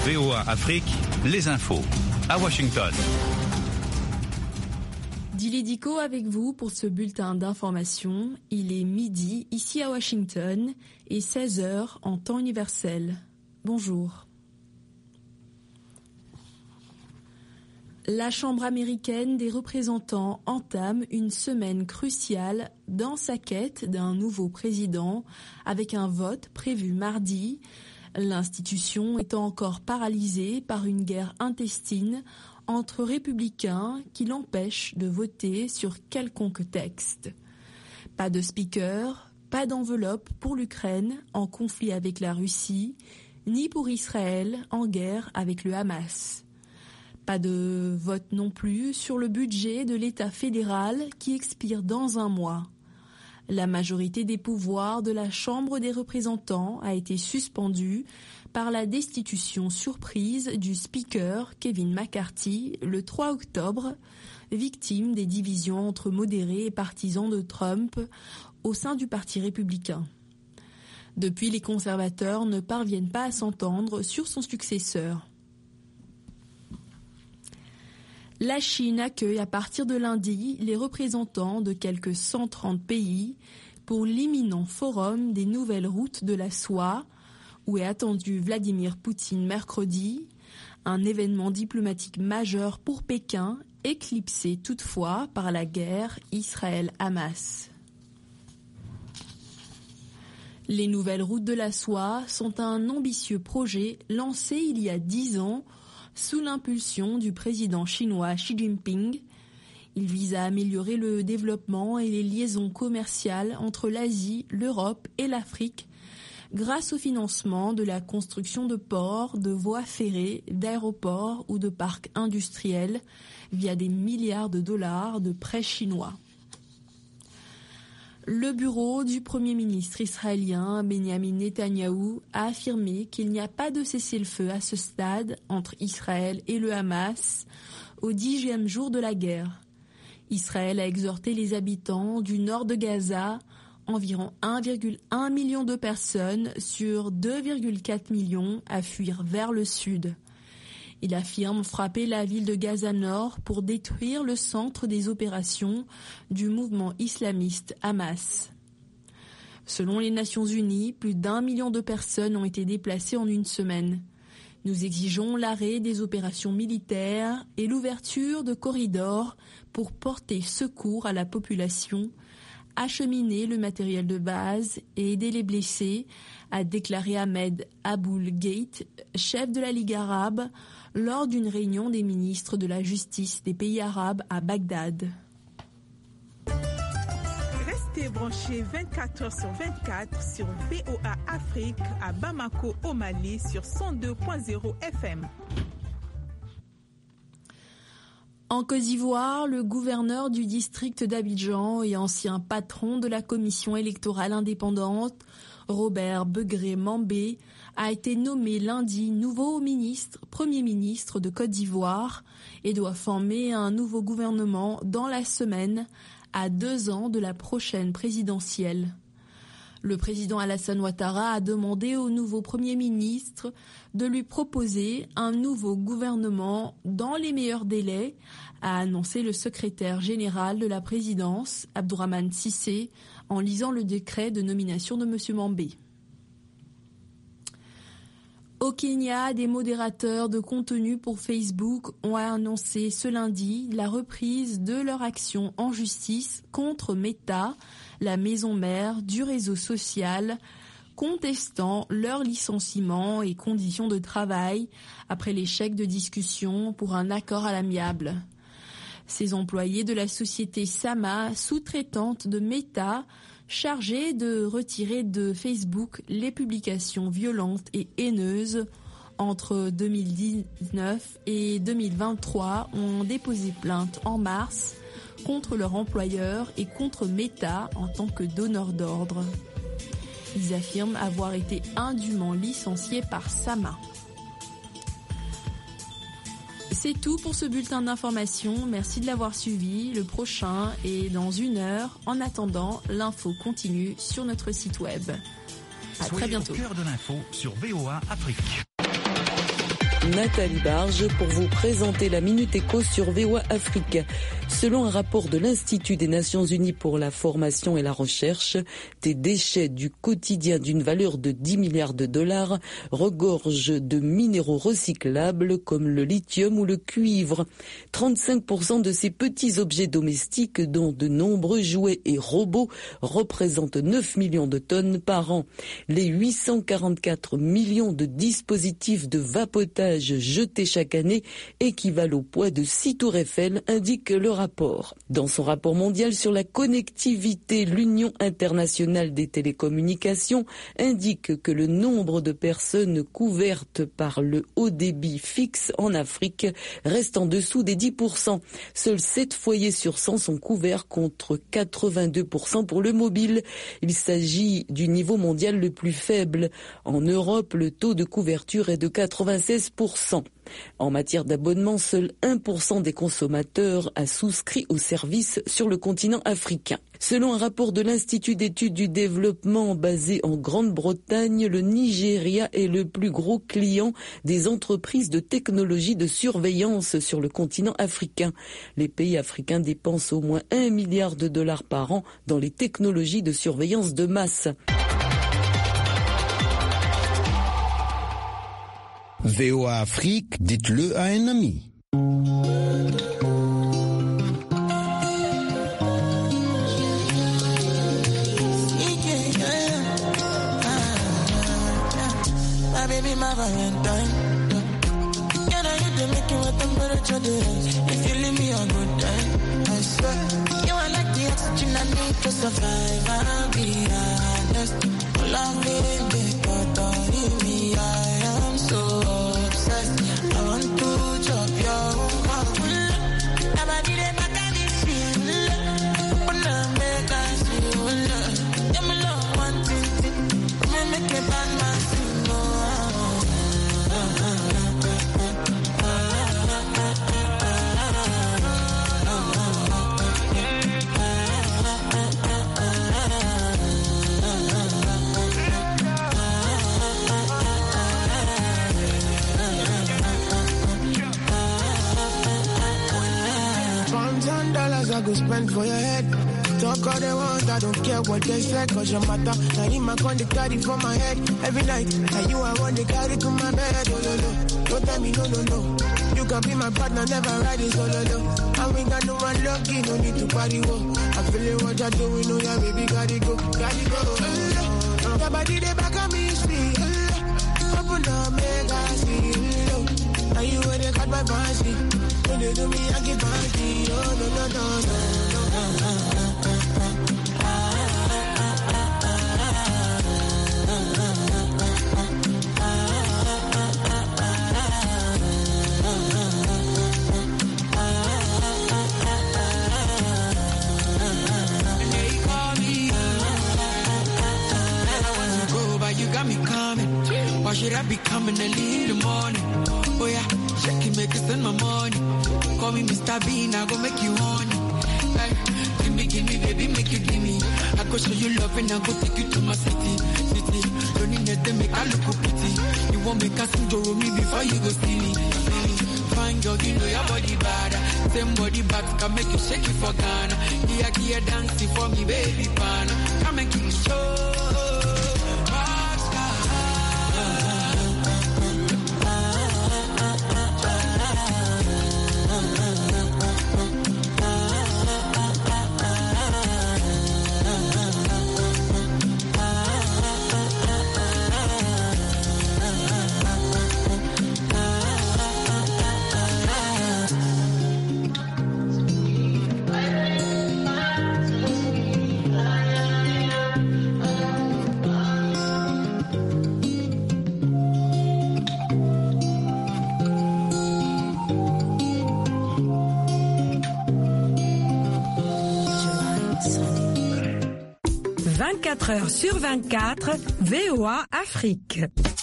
VOA Afrique, les infos. À Washington. Dili Diko avec vous pour ce bulletin d'information. Il est midi ici à Washington et 16h en temps universel. Bonjour. La Chambre américaine des représentants entame une semaine cruciale dans sa quête d'un nouveau président avec un vote prévu mardi. L'institution étant encore paralysée par une guerre intestine entre républicains qui l'empêchent de voter sur quelconque texte. Pas de speaker, pas d'enveloppe pour l'Ukraine en conflit avec la Russie, ni pour Israël en guerre avec le Hamas. Pas de vote non plus sur le budget de l'État fédéral qui expire dans un mois. La majorité des pouvoirs de la Chambre des représentants a été suspendue par la destitution surprise du speaker Kevin McCarthy le 3 octobre, victime des divisions entre modérés et partisans de Trump au sein du Parti républicain. Depuis, les conservateurs ne parviennent pas à s'entendre sur son successeur. La Chine accueille à partir de lundi les représentants de quelques 130 pays pour l'imminent forum des nouvelles routes de la soie, où est attendu Vladimir Poutine mercredi, un événement diplomatique majeur pour Pékin, éclipsé toutefois par la guerre Israël-Hamas. Les nouvelles routes de la soie sont un ambitieux projet lancé il y a 10 ans sous l'impulsion du président chinois Xi Jinping. Il vise à améliorer le développement et les liaisons commerciales entre l'Asie, l'Europe et l'Afrique grâce au financement de la construction de ports, de voies ferrées, d'aéroports ou de parcs industriels via des milliards de dollars de prêts chinois. Le bureau du Premier ministre israélien Benjamin Netanyahou a affirmé qu'il n'y a pas de cessez-le-feu à ce stade entre Israël et le Hamas au 10e jour de la guerre. Israël a exhorté les habitants du nord de Gaza, environ 1,1 million de personnes sur 2,4 millions, à fuir vers le sud. Il affirme frapper la ville de Gaza Nord pour détruire le centre des opérations du mouvement islamiste Hamas. Selon les Nations Unies, plus d'1 million de personnes ont été déplacées en une semaine. Nous exigeons l'arrêt des opérations militaires et l'ouverture de corridors pour porter secours à la population, acheminer le matériel de base et aider les blessés, a déclaré Ahmed Aboul-Gate, chef de la Ligue arabe, lors d'une réunion des ministres de la Justice des pays arabes à Bagdad. Restez branchés 24h/24 sur VOA Afrique à Bamako au Mali sur 102.0 FM. En Côte d'Ivoire, le gouverneur du district d'Abidjan et ancien patron de la commission électorale indépendante, Robert Begré-Mambé, a été nommé lundi nouveau Premier ministre de Côte d'Ivoire et doit former un nouveau gouvernement dans la semaine, à 2 ans de la prochaine présidentielle. Le président Alassane Ouattara a demandé au nouveau Premier ministre de lui proposer un nouveau gouvernement dans les meilleurs délais, a annoncé le secrétaire général de la présidence, Abdourahmane Cissé, en lisant le décret de nomination de M. Mambé. Au Kenya, des modérateurs de contenu pour Facebook ont annoncé ce lundi la reprise de leur action en justice contre Meta, la maison mère du réseau social, contestant leur licenciement et conditions de travail après l'échec de discussion pour un accord à l'amiable. Ces employés de la société Sama, sous-traitante de Meta, chargés de retirer de Facebook les publications violentes et haineuses entre 2019 et 2023, ont déposé plainte en mars contre leur employeur et contre Meta en tant que donneur d'ordre. Ils affirment avoir été indûment licenciés par Sama. C'est tout pour ce bulletin d'information. Merci de l'avoir suivi. Le prochain est dans 1 heure. En attendant, l'info continue sur notre site web. À très bientôt. Au cœur de l'info sur VOA Afrique. Nathalie Barge pour vous présenter la Minute Éco sur VOA Afrique. Selon un rapport de l'Institut des Nations Unies pour la formation et la recherche, des déchets du quotidien d'une valeur de 10 milliards de dollars regorgent de minéraux recyclables comme le lithium ou le cuivre. 35% de ces petits objets domestiques, dont de nombreux jouets et robots, représentent 9 millions de tonnes par an. Les 844 millions de dispositifs de vapotage jetés chaque année équivalent au poids de 6 tours Eiffel, indique le rapport. Dans son rapport mondial sur la connectivité, l'Union internationale des télécommunications indique que le nombre de personnes couvertes par le haut débit fixe en Afrique reste en dessous des 10%. Seuls 7 foyers sur 100 sont couverts contre 82% pour le mobile. Il s'agit du niveau mondial le plus faible. En Europe, le taux de couverture est de 96%. En matière d'abonnement, seul 1% des consommateurs a souscrit au service sur le continent africain. Selon un rapport de l'Institut d'études du développement basé en Grande-Bretagne, le Nigeria est le plus gros client des entreprises de technologie de surveillance sur le continent africain. Les pays africains dépensent au moins 1 milliard de dollars par an dans les technologies de surveillance de masse. VOA Afrique, dites-le à un ami. My Valentine, can I hit the make you a temperature days? If you leave me a good time, I swear you are like the oxygen I need to survive. I'll be honest, love me, but me, I am so obsessed. I want to chop your heart. Never did it back at this feel. When I make us feel, yeah, my love one thing, make it bad my feel. I go spend for your head. Talk all they want, I don't care what they say, cause your matter. Now in my con, they carry for my head every night. And you I want to carry to my bed. Oh, no, no. Don't tell me no, no, no. You can be my partner, never ride it solo, no. And we got no one lucky, no need to party, whoa. I feel it, what you're doing, know ya, baby, gotta go, gotta go. Your body, they back on me, speed. Open up, make I see. Now you where they got my fancy. When they do me, I get party. Oh, no, no, no, no. You got me coming. Why should I be coming early in the morning? Oh yeah, shake it, make it spend my money. Call me Mr. Bean, I go make you honey. Like, give me, baby, make you give me. I go show you love and I go take you to my city. Don't need nothing, make I look pretty. You won't make us enjoy me before you go see me. Fine girl, you know your body bad. Same body back can make you shake it for Ghana. Kia dancing for me, baby, pana. Come and give me show. Heures sur 24, VOA Afrique.